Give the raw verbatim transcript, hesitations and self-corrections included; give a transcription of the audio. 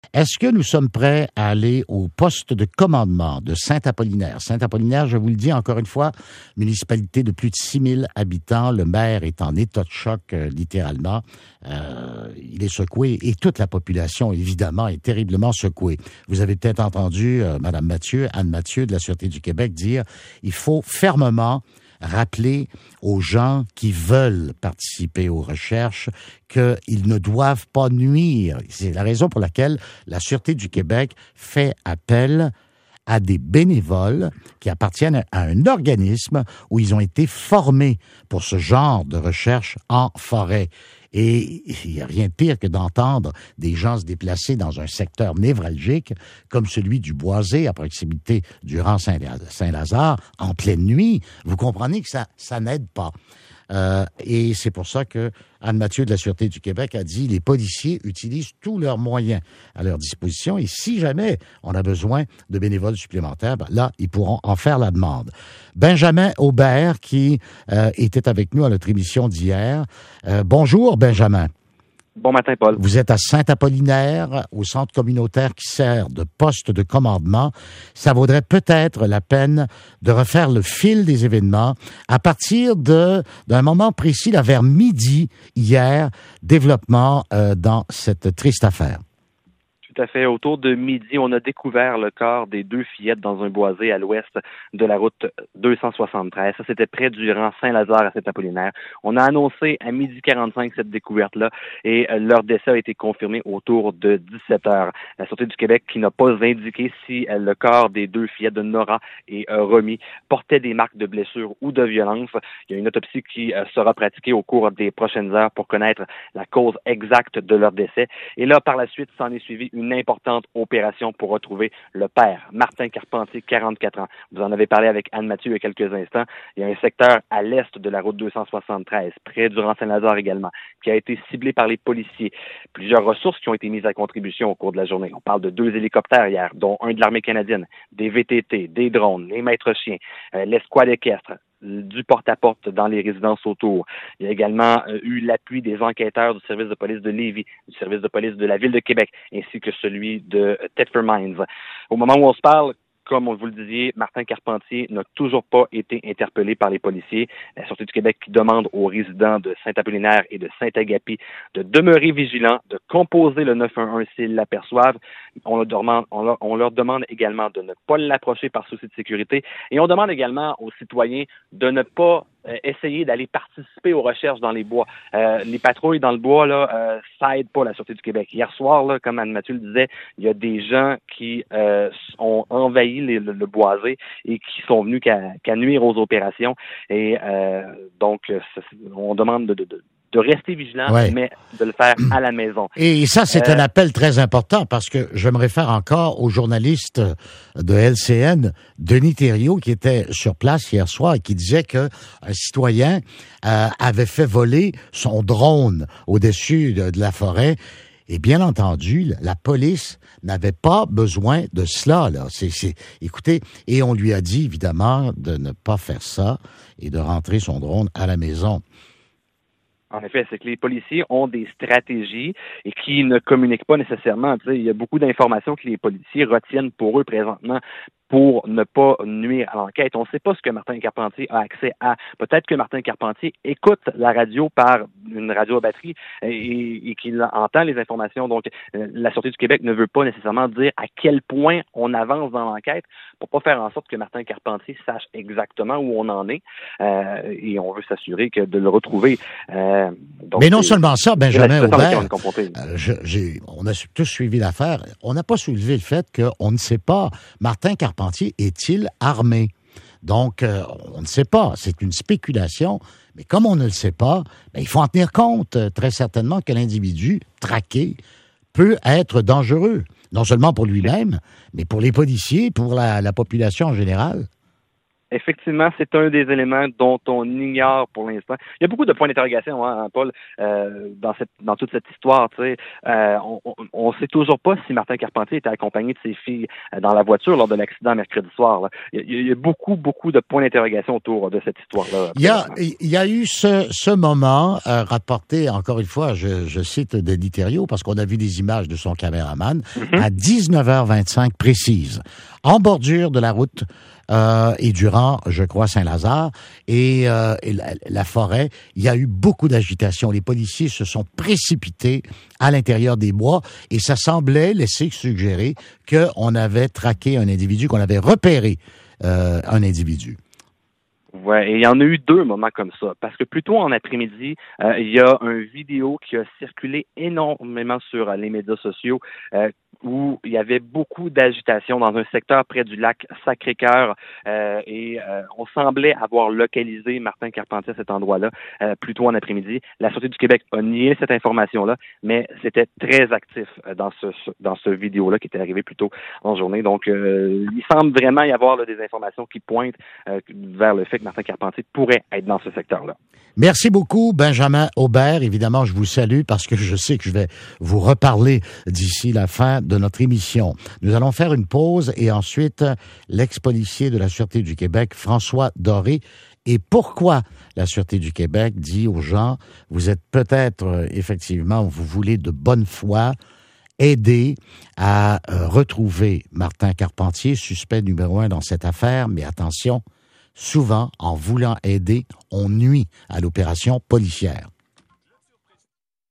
Est-ce que nous sommes prêts à aller au poste de commandement de Saint-Apollinaire? Saint-Apollinaire, je vous le dis encore une fois, municipalité de plus de six mille habitants. Le maire est en état de choc, euh, littéralement. Euh, il est secoué et toute la population, évidemment, est terriblement secouée. Vous avez peut-être entendu euh, Mme Mathieu, Anne Mathieu de la Sûreté du Québec dire il faut fermement rappeler aux gens qui veulent participer aux recherches qu'ils ne doivent pas nuire. C'est la raison pour laquelle la Sûreté du Québec fait appel à des bénévoles qui appartiennent à un organisme où ils ont été formés pour ce genre de recherche en forêt. Et il n'y a rien de pire que d'entendre des gens se déplacer dans un secteur névralgique comme celui du Boisé, à proximité du rang Saint-Lazare, en pleine nuit. Vous comprenez que ça, ça n'aide pas. Euh, et c'est pour ça que Anne Mathieu de la Sûreté du Québec a dit les policiers utilisent tous leurs moyens à leur disposition et si jamais on a besoin de bénévoles supplémentaires, ben là, ils pourront en faire la demande. Benjamin Aubert, qui euh, était avec nous à notre émission d'hier. Euh, bonjour, Benjamin. Bon matin, Paul. Vous êtes à Saint-Apollinaire, au centre communautaire qui sert de poste de commandement. Ça vaudrait peut-être la peine de refaire le fil des événements à partir de d'un moment précis, là, vers midi, hier, développement euh, dans cette triste affaire. Tout à fait. Autour de midi, on a découvert le corps des deux fillettes dans un boisé à l'ouest de la route deux cent soixante-treize. Ça, c'était près du rang Saint-Lazare à Saint-Apollinaire. On a annoncé à midi quarante-cinq cette découverte-là et leur décès a été confirmé autour de dix-sept heures. La Sûreté du Québec, qui n'a pas indiqué si le corps des deux fillettes de Nora et Romy portait des marques de blessures ou de violence. Il y a une autopsie qui sera pratiquée au cours des prochaines heures pour connaître la cause exacte de leur décès. Et là, par la suite, s'en est suivi une une importante opération pour retrouver le père, Martin Carpentier, quarante-quatre ans. Vous en avez parlé avec Anne Mathieu il y a quelques instants. Il y a un secteur à l'est de la route deux cent soixante-treize, près du rang Saint-Lazare également, qui a été ciblé par les policiers. Plusieurs ressources qui ont été mises à contribution au cours de la journée. On parle de deux hélicoptères hier, dont un de l'armée canadienne, des V T T, des drones, les maîtres chiens, euh, l'escouade équestre, du porte-à-porte dans les résidences autour. Il y a également euh, eu l'appui des enquêteurs du service de police de Lévis, du service de police de la Ville de Québec, ainsi que celui de Thetford Mines. Au moment où on se parle, comme vous le disiez, Martin Carpentier n'a toujours pas été interpellé par les policiers. La Sûreté du Québec qui demande aux résidents de Saint-Apollinaire et de Saint-Agapi de demeurer vigilants, de composer le neuf un un s'ils l'aperçoivent. On leur demande, on leur, on leur demande également de ne pas l'approcher par souci de sécurité. Et on demande également aux citoyens de ne pas euh, essayer d'aller participer aux recherches dans les bois. Euh, les patrouilles dans le bois, là, euh, ça aide pas la Sûreté du Québec. Hier soir, là, comme Anne Mathieu le disait, il y a des gens qui euh, ont envahi les, le, le boisé et qui sont venus qu'à, qu'à nuire aux opérations. Et euh, donc, on demande de, de, de de rester vigilant, ouais. mais de le faire à la maison. Et ça, c'est euh, un appel très important parce que je me réfère encore au journaliste de L C N, Denis Thériault, qui était sur place hier soir et qui disait qu'un citoyen euh, avait fait voler son drone au-dessus de, de la forêt. Et bien entendu, la police n'avait pas besoin de cela. Là. C'est, c'est, écoutez, et on lui a dit, évidemment, de ne pas faire ça et de rentrer son drone à la maison. En effet, c'est que les policiers ont des stratégies et qui ne communiquent pas nécessairement. Tu sais, il y a beaucoup d'informations que les policiers retiennent pour eux présentement pour ne pas nuire à l'enquête. On ne sait pas ce que Martin Carpentier a accès à. Peut-être que Martin Carpentier écoute la radio par une radio à batterie et, et qu'il entend les informations. Donc, la Sûreté du Québec ne veut pas nécessairement dire à quel point on avance dans l'enquête pour pas faire en sorte que Martin Carpentier sache exactement où on en est. Euh, et on veut s'assurer que de le retrouver. Euh, donc, Mais non seulement ça, Benjamin Aubert, on, euh, je, j'ai, on a tous suivi l'affaire. On n'a pas soulevé le fait qu'on ne sait pas. Martin Carpentier est-il armé? Donc, euh, on ne sait pas. C'est une spéculation. Mais comme on ne le sait pas, ben, il faut en tenir compte euh, très certainement que l'individu traqué peut être dangereux. Non seulement pour lui-même, mais pour les policiers, pour la, la population en général. effectivement, c'est un des éléments dont on ignore pour l'instant. Il y a beaucoup de points d'interrogation, hein, Paul, euh, dans cette dans toute cette histoire. Tu sais, euh, on ne sait toujours pas si Martin Carpentier était accompagné de ses filles dans la voiture lors de l'accident mercredi soir. Là. Il, y a, il y a beaucoup, beaucoup de points d'interrogation autour de cette histoire-là. Il y a, il y a eu ce, ce moment euh, rapporté, encore une fois, je, je cite Denis Thériault, parce qu'on a vu des images de son caméraman, mm-hmm. à dix-neuf heures vingt-cinq précise, en bordure de la route euh, et durant, je crois, Saint-Lazare et, euh, et la, la forêt, il y a eu beaucoup d'agitation. Les policiers se sont précipités à l'intérieur des bois et ça semblait laisser suggérer qu'on avait traqué un individu, qu'on avait repéré euh, un individu. Ouais, et il y en a eu deux moments comme ça, parce que plus tôt en après-midi, euh, il y a un vidéo qui a circulé énormément sur euh, les médias sociaux euh, où il y avait beaucoup d'agitation dans un secteur près du lac Sacré-Cœur euh, et euh, on semblait avoir localisé Martin Carpentier à cet endroit-là euh, plus tôt en après-midi. La Sûreté du Québec a nié cette information-là, mais c'était très actif euh, dans ce dans ce vidéo-là qui était arrivé plus tôt en journée. Donc, euh, il semble vraiment y avoir là, des informations qui pointent euh, vers le fait que Martin Carpentier pourrait être dans ce secteur-là. Merci beaucoup, Benjamin Aubert. Évidemment, je vous salue parce que je sais que je vais vous reparler d'ici la fin de notre émission. Nous allons faire une pause et ensuite, l'ex-policier de la Sûreté du Québec, François Doré. Et pourquoi la Sûreté du Québec dit aux gens, vous êtes peut-être, euh, effectivement, vous voulez de bonne foi, aider à euh, retrouver Martin Carpentier, suspect numéro un dans cette affaire, mais attention, souvent, en voulant aider, on nuit à l'opération policière.